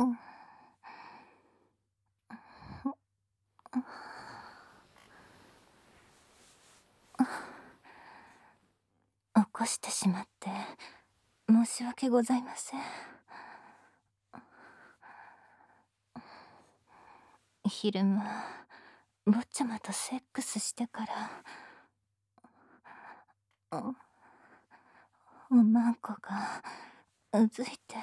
ん。起こしてしまって申し訳ございません。昼間坊ちゃまとセックスしてからおまんこがうずいて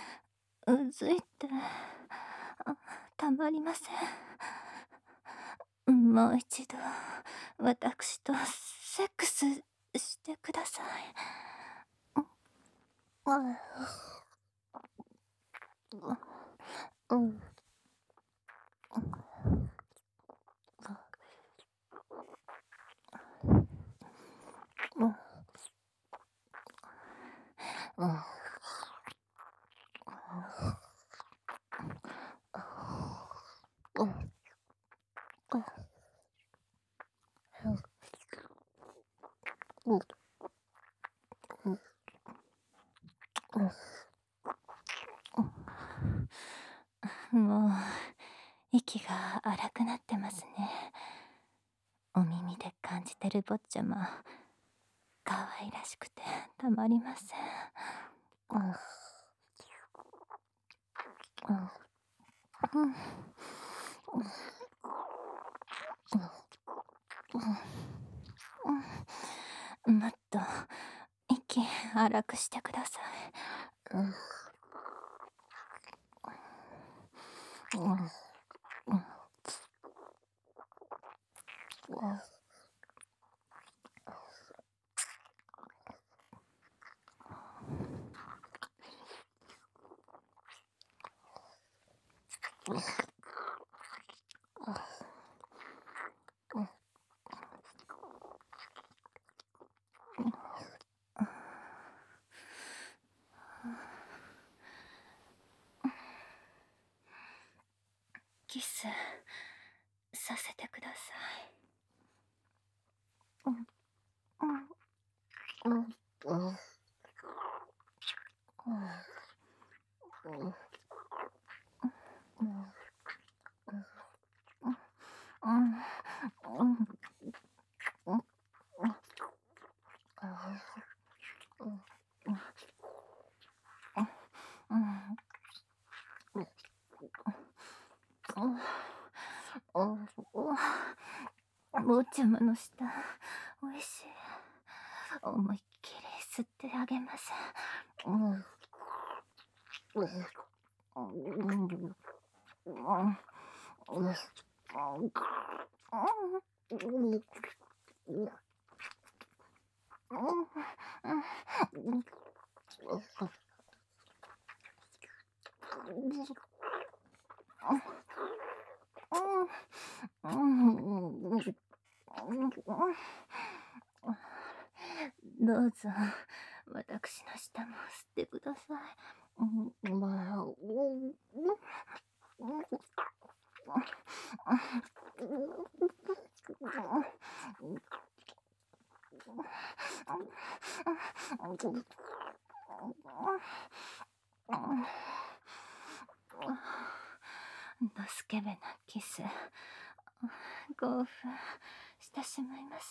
たまりません。もう一度私とセックスしてください。うん。もう息が荒くなってますね。お耳で感じてる坊ちゃま可愛らしくてたまりません。もっと息荒くしてください。キスさせてください。坊ちゃまの舌おいしい。思いっきり吸ってあげます。どうぞ私の舌も吸ってください。ドスケベなキス興奮してしまいます。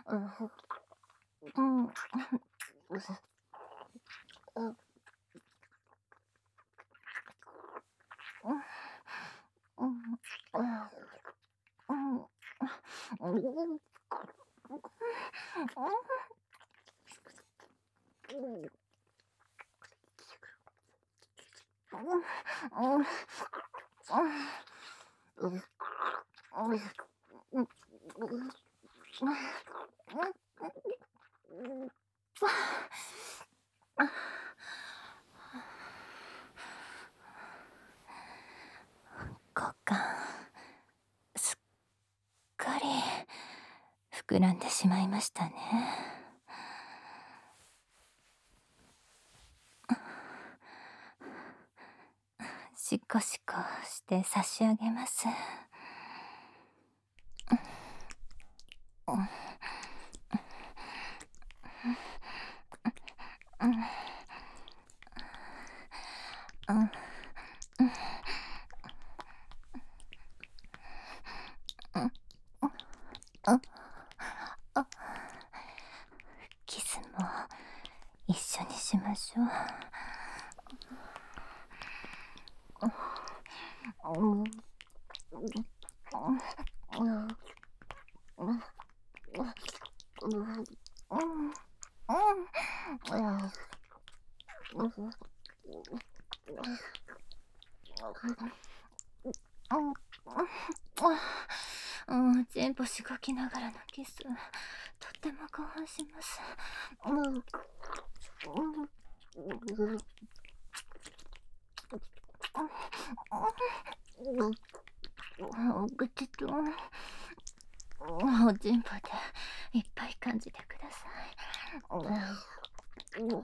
股間すっかり膨らんでしまいましたね。しこしこして差し上げます。 一緒にしましょう。チンポしごきながらのキス、とっても興奮します。お口とおちんぽでいっぱい感じてください。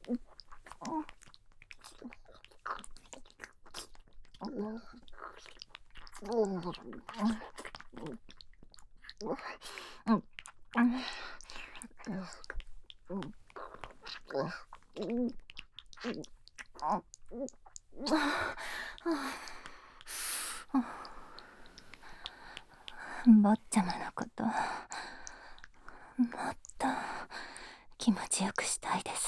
坊ちゃまのこともっと気持ちよくしたいです。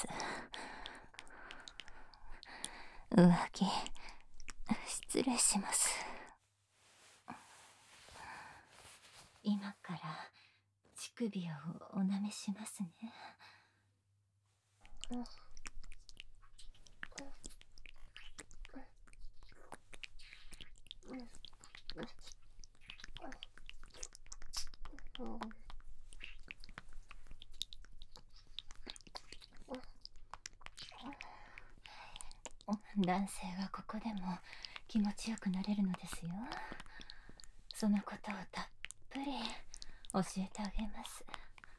上着失礼します。今から乳首をお舐めしますね。男性はここでも気持ちよくなれるのですよ。そのことをたっぷり教えてあげます。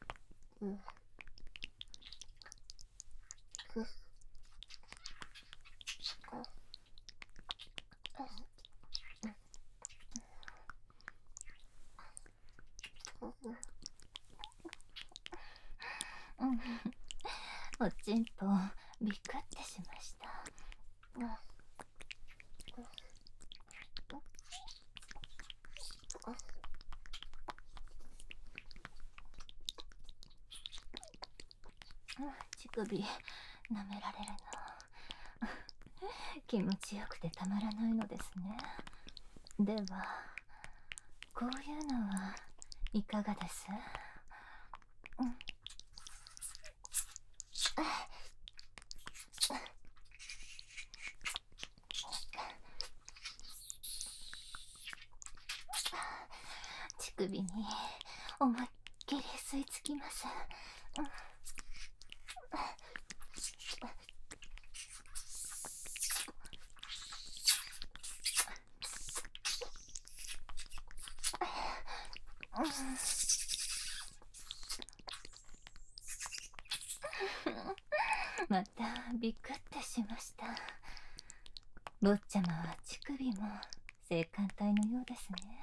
おちんぽびっくってしました。乳首舐められるの気持ちよくてたまらないのですね。ではこういうのはいかがです？乳首に思いっきり吸い付きます。またびっくってしました。坊ちゃまは乳首も性感帯のようですね。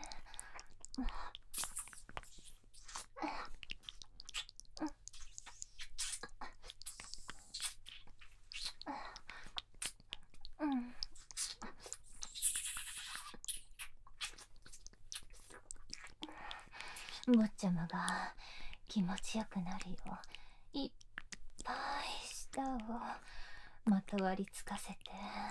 坊ちゃまが気持ちよくなるよういっぱい舌をまとわりつかせて、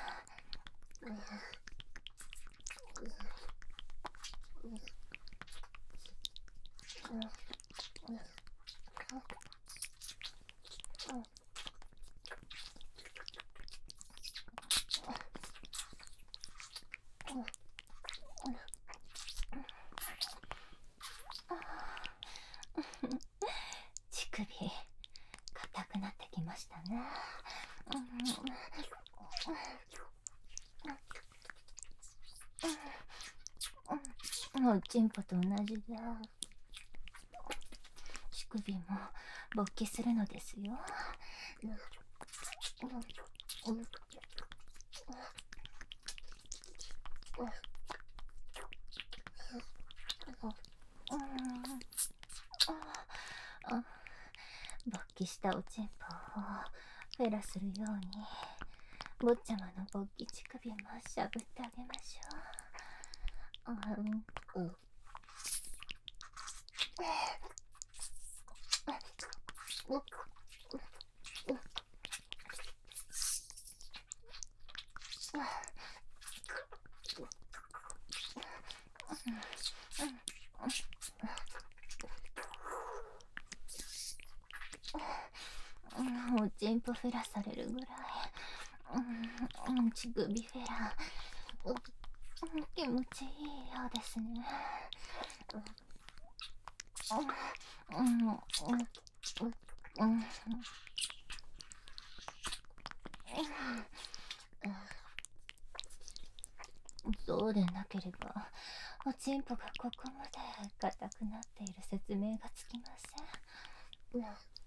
乳首硬くなってきましたね。おちんぽと同じだ。乳首も勃起するのですよ。勃起したおちんぽをフェラするように坊ちゃまの勃起乳首もしゃぶってあげましょう。 おちんぽフラされるぐらい。乳首フェラ。気持ちいいようですね。そうでなければ、おちんぽがここまで硬くなっている説明がつきません。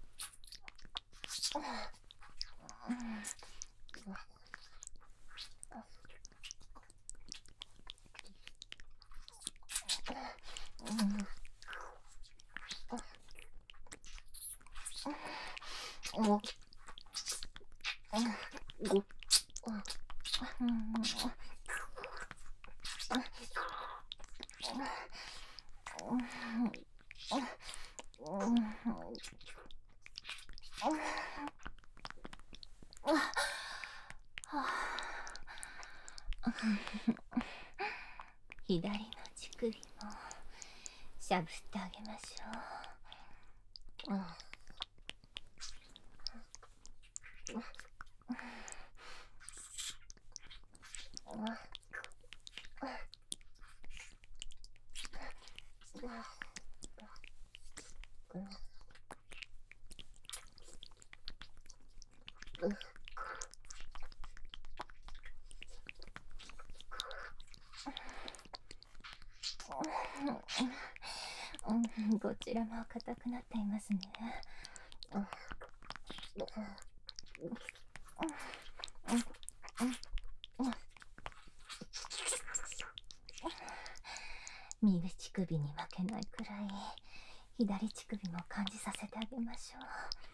左の乳首もしゃぶってあげましょう。こちらも硬くなっていますね。右乳首に負けないくらい左乳首も感じさせてあげましょ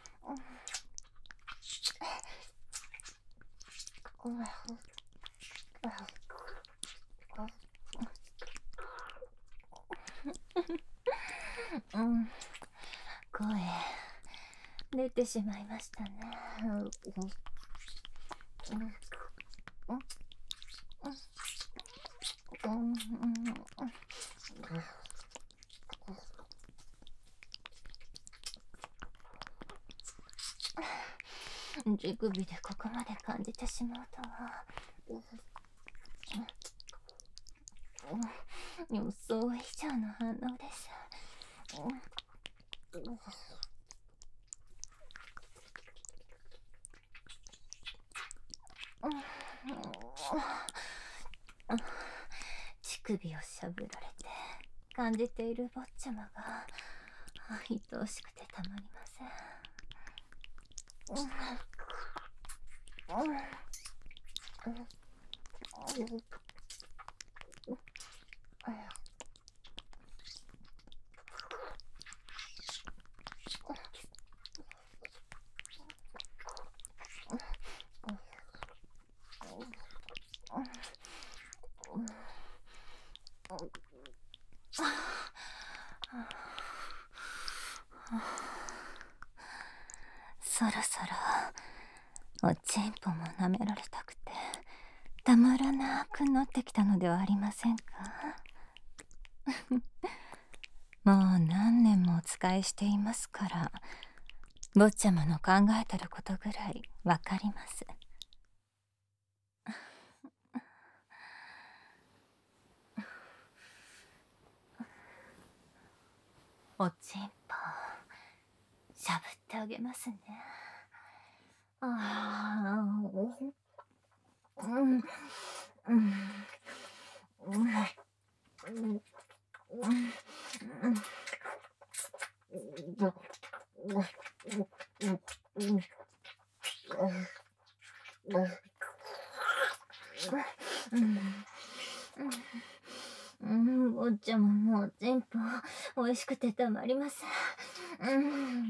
う。声出てしまいましたね。乳首でここまで感じてしまうとは。予想以上の反応です。乳首をしゃぶられて感じている坊ちゃまが愛おしくてたまりません。そろそろおちんぽも舐められたくてたまらなくなってきたのではありませんか。もう何年もお使いしていますから坊ちゃまの考えてることぐらいわかります。おちんぽしゃぶってあげますね。坊ちゃまもおちんぽおいしくてたまりません。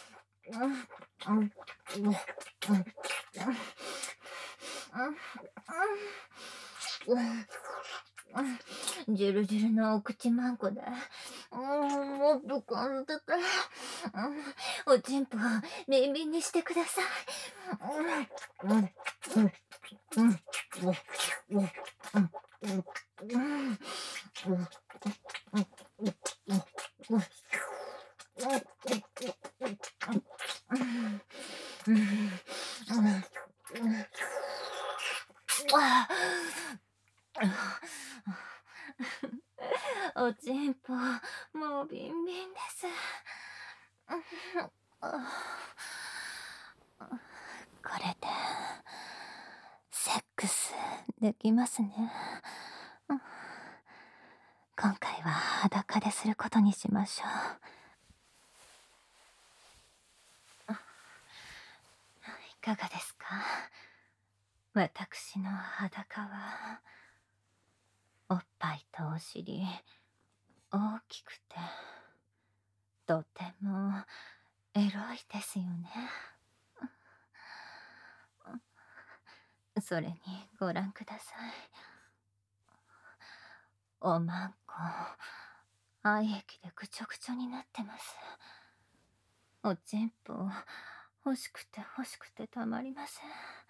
ジュルジュルのお口まんこでもっと感じておちんぽビンビンにしてください。 うんあおちんぽ、もうビンビンです。これで、セックスできますね。今回は裸ですることにしましょう。いかがですか？私の裸は、おっぱいとお尻、大きくて、とてもエロいですよね。それにご覧ください。おまんこ、愛液でぐちょぐちょになってます。おちんぽ、欲しくて欲しくてたまりませ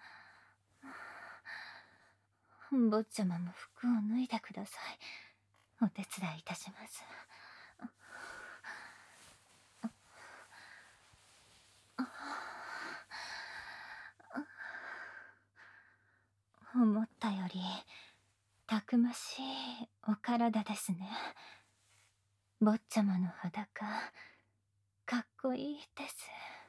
ん。坊ちゃまも服を脱いでください。お手伝いいたします。思ったよりたくましいお体ですね。坊ちゃまの裸、かっこいいです。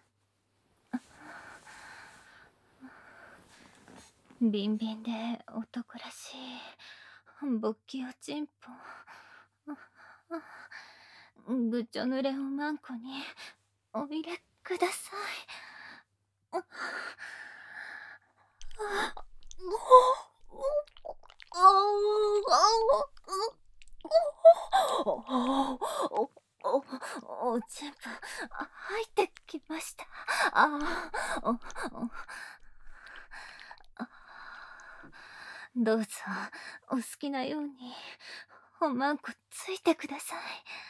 ビンビンで男らしい勃起おちんぽ、ぐちょ濡れおまんこにお入れください。おちんぽ入ってきました。どうぞお好きなようにおまんこついてください。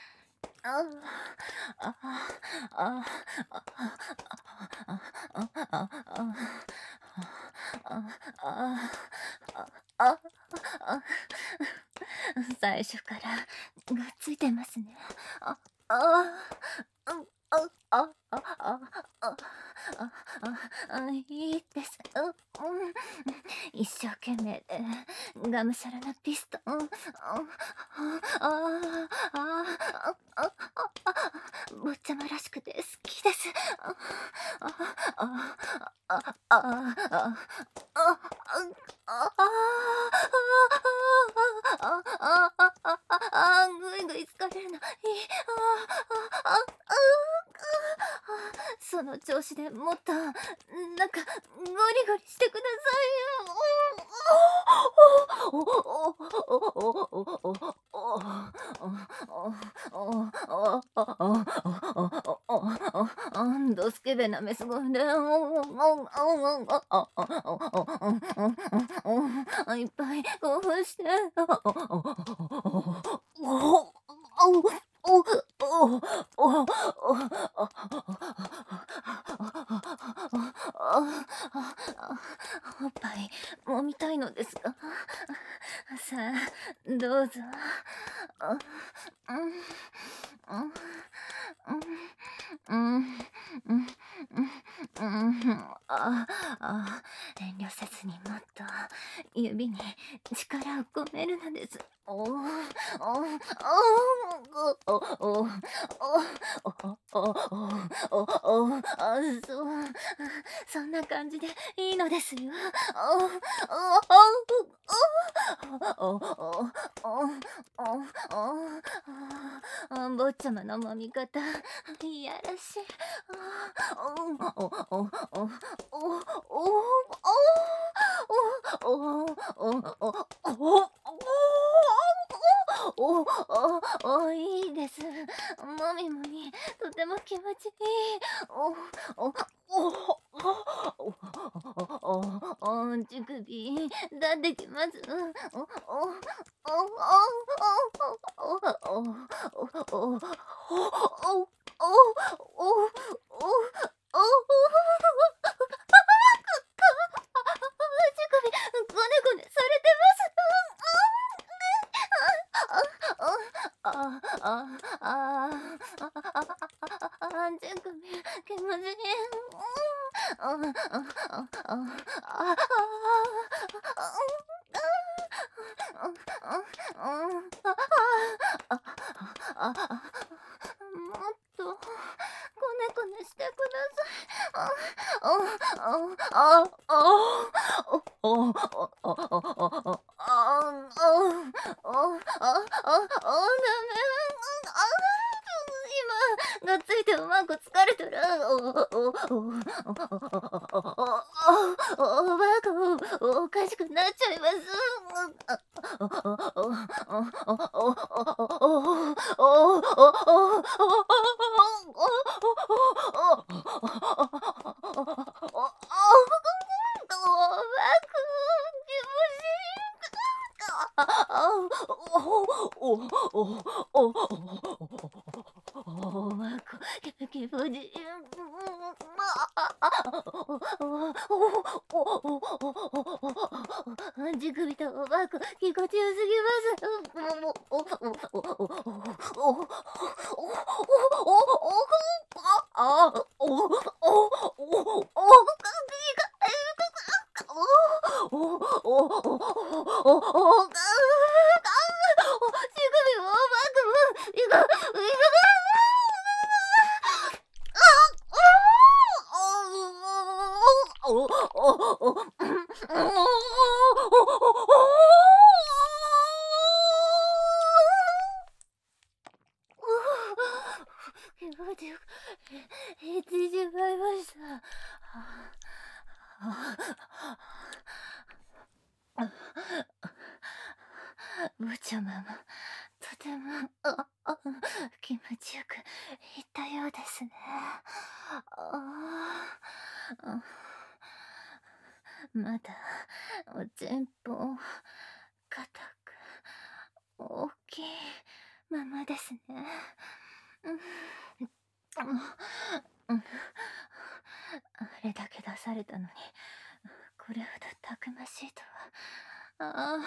最初からがっついてますね。いいです。一生懸命でがむしゃらなピストン。坊ちゃまらしくて好きです。ぐいぐい疲れるのいい。その調子でもっとなんかゴリゴリしてくださいよ。どすけべなめすごいね。いっぱい興奮して。おっぱい揉みたいのですが、さあどうぞ。遠慮せずにもっと指に力を込めるのです。そう、そんな感じでいいのですよ。坊ちゃまの揉み方、いやらしい。いいです。もみもみ、とても気持ちいい。乳首、だってきます。乳首、ごねごねされてます。乳首、気持ちいい。 とこねこねしてください。今がついてうまく疲れてる。おばあがおかしくなっちゃいます気持ちいい。乳首とおばあく気持ちよすぎます気持ちよく減ってしまいました。むちゃまもとても気持ちよくいったようですね。まだおちんぽ硬く大きいままですね。あれだけ出されたのにこれほどたくましいとは。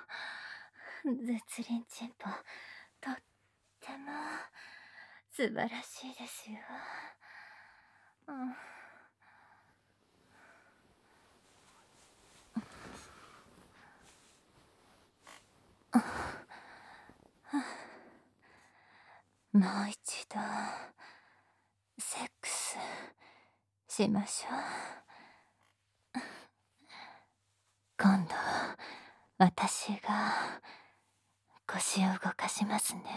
絶倫チンポとっても素晴らしいですよ。もう一度セックスしましょう。今度私が腰を動かしますね。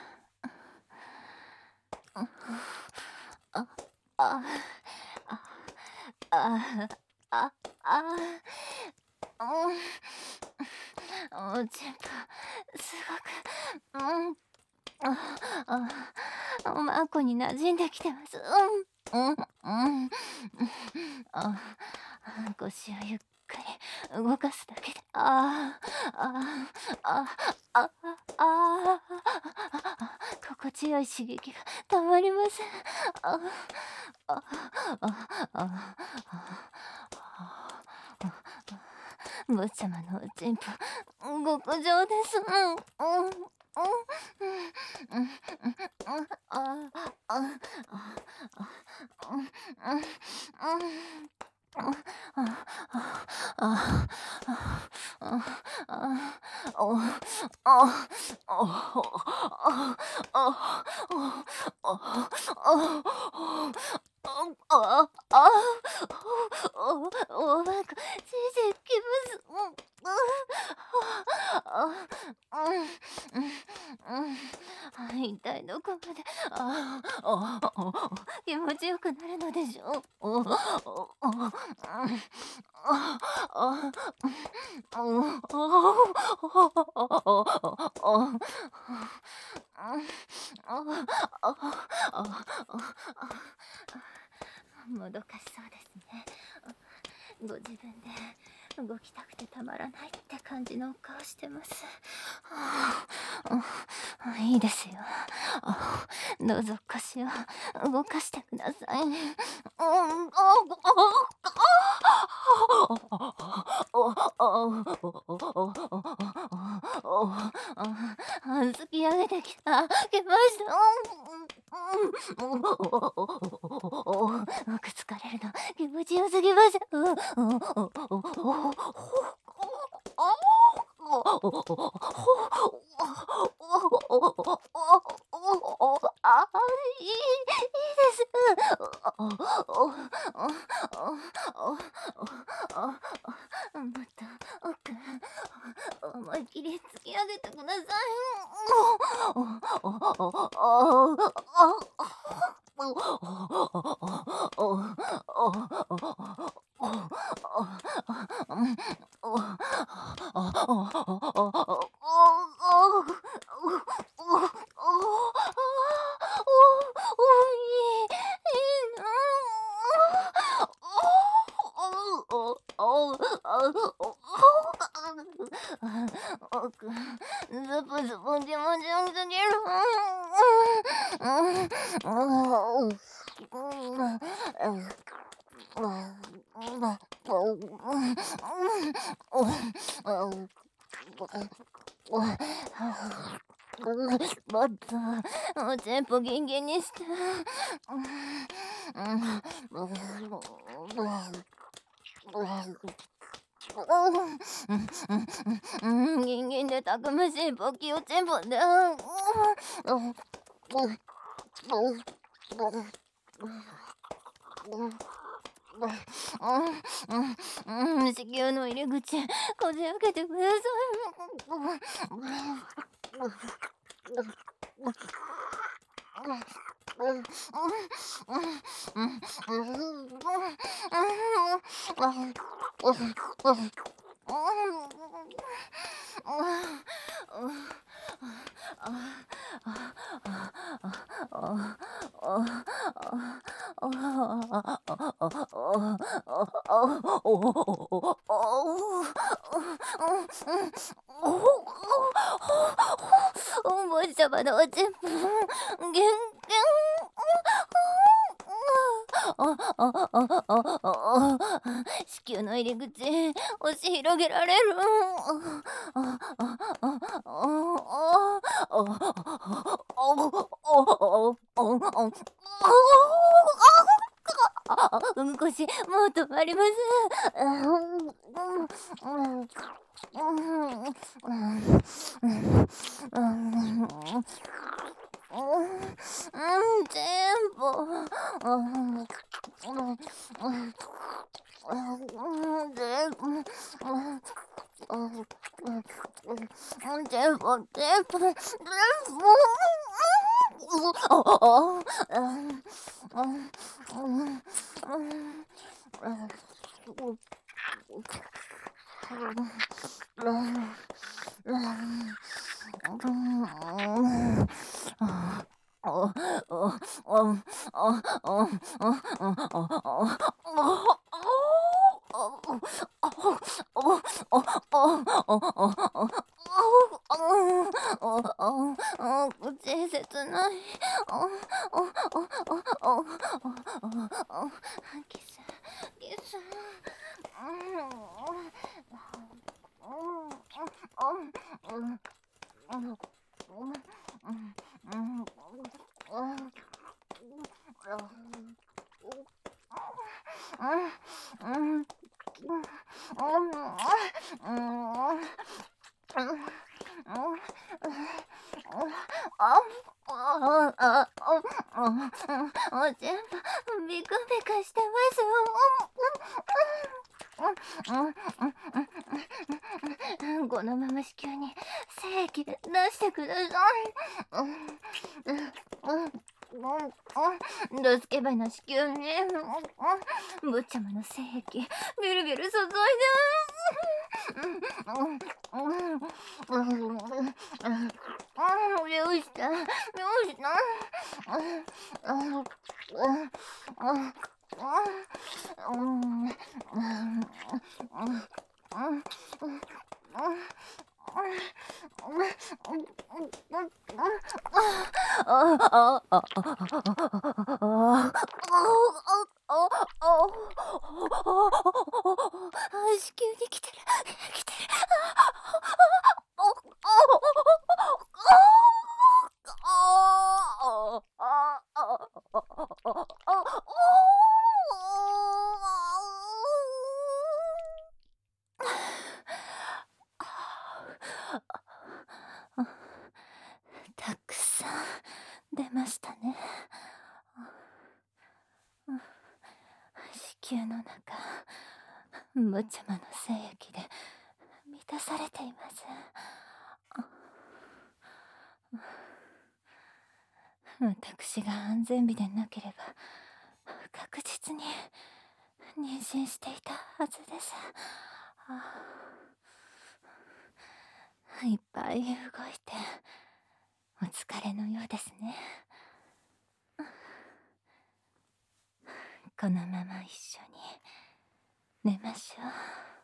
おちんぽすごくおまんこに馴染んできてます。腰をゆっくり動かすだけで心地よい刺激がたまりません。坊ちゃまのおちんぽ極上です。おばくついてきます。一体どこまで気持ちよくなるのでしょう。もどかしそうですね。ご自分で動きたくてたまらないって感じのお顔してます。いいですよ。どうぞ腰を動かしてください。突き上げてきました。くつかれるの気気持ちよすぎます。あ、いいです。もっと奥、思い切り突き上げてくださ奥、ズブズブ気持ちよすぎる。もっとテンポギンギンにして。ギンギンでたくましいポキをチンポで。子宮の入り口こじ開けてくださお坊ちゃまのおちんぽギュンギュン。子宮の入り口押し広げられる。うんこしもう止まります。全部口切ない。キスキス。全部ビクビクしてます。このまま子宮に精液出してください。ドスケベな子宮に坊ちゃまの精液ビルビル注いで。よしたよした。子宮に来てる来てる。 球の中、無茶魔の精液で満たされています。私が安全備でなければ確実に妊娠していたはずです。いっぱい動いてお疲れのようですね。このまま一緒に寝ましょう。